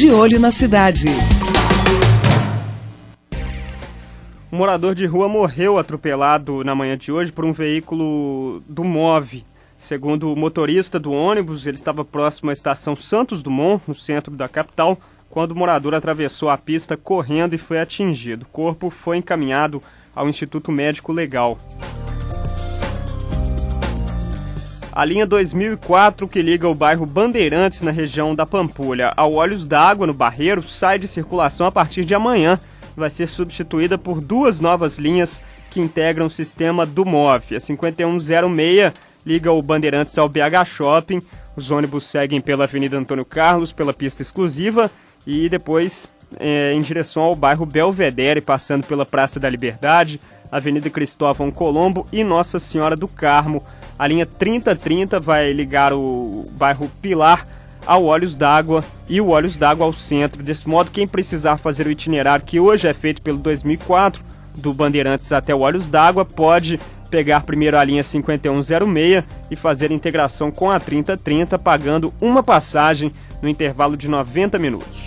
De Olho na Cidade. Um morador de rua morreu atropelado na manhã de hoje por um veículo do MOVE. Segundo o motorista do ônibus, ele estava próximo à estação Santos Dumont, no centro da capital, quando o morador atravessou a pista correndo e foi atingido. O corpo foi encaminhado ao Instituto Médico Legal. A linha 2004, que liga o bairro Bandeirantes, na região da Pampulha, ao Olhos d'Água, no Barreiro, sai de circulação a partir de amanhã. Vai ser substituída por duas novas linhas que integram o sistema do MOVE. A 5106 liga o Bandeirantes ao BH Shopping. Os ônibus seguem pela Avenida Antônio Carlos, pela pista exclusiva, e depois em direção ao bairro Belvedere, passando pela Praça da Liberdade, Avenida Cristóvão Colombo e Nossa Senhora do Carmo. A linha 3030 vai ligar o bairro Pilar ao Olhos d'Água e o Olhos d'Água ao centro. Desse modo, quem precisar fazer o itinerário que hoje é feito pelo 2004, do Bandeirantes até o Olhos d'Água, pode pegar primeiro a linha 5106 e fazer a integração com a 3030, pagando uma passagem no intervalo de 90 minutos.